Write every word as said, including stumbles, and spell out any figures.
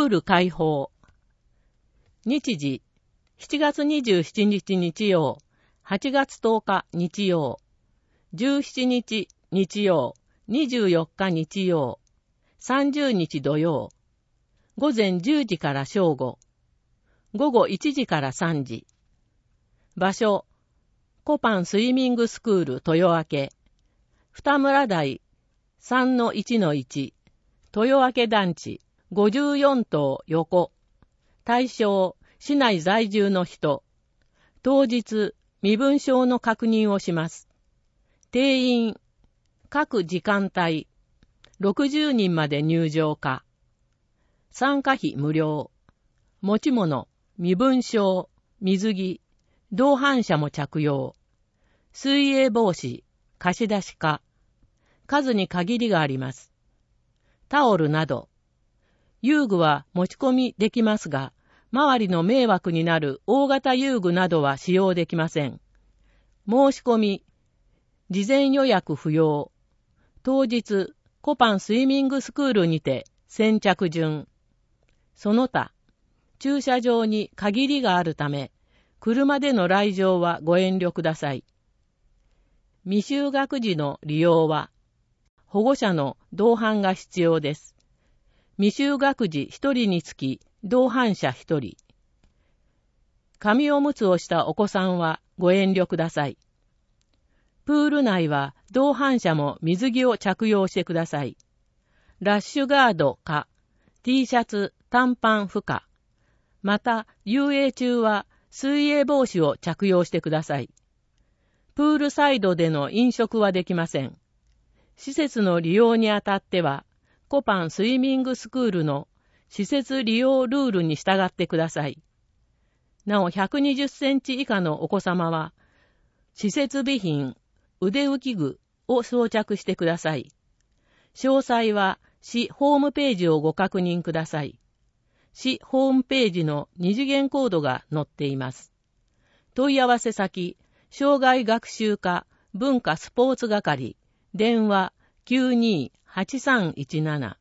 ール開放。日時、しちがつにじゅうしちにち日曜、はちがつとおか日曜、じゅうしちにち日曜、にじゅうよっか日曜、さんじゅうにち土曜、午前じゅうじから正午、午後いちじからさんじ。場所、コパンスイミングスクール豊明、二村台 さんのいちのいち、豊明団地ごじゅうよん棟横。対象、市内在住の人。当日、身分証の確認をします。定員、各時間帯、ろくじゅうにんまで入場可。参加費無料。持ち物、身分証、水着、同伴者も着用。水泳帽子、貸し出し可。数に限りがあります。タオルなど。遊具は持ち込みできますが、周りの迷惑になる大型遊具などは使用できません。申し込み、事前予約不要。当日、コパンスイミングスクールにて先着順。その他、駐車場に限りがあるため、車での来場はご遠慮ください。未就学児の利用は、保護者の同伴が必要です。未就学児ひとりにつき同伴者ひとり。紙おむつをしたお子さんはご遠慮ください。プール内は同伴者も水着を着用してください。ラッシュガードか T シャツ、短パン不可。また遊泳中は水泳帽子を着用してください。プールサイドでの飲食はできません。施設の利用にあたっては、コパンスイミングスクールの施設利用ルールに従ってください。なおひゃくにじゅっセンチ以下のお子様は、施設備品、腕浮き具を装着してください。詳細は市ホームページをご確認ください。市ホームページの二次元コードが載っています。問い合わせ先、障害学習課文化スポーツ係、電話 きゅうにーはちさんいちなな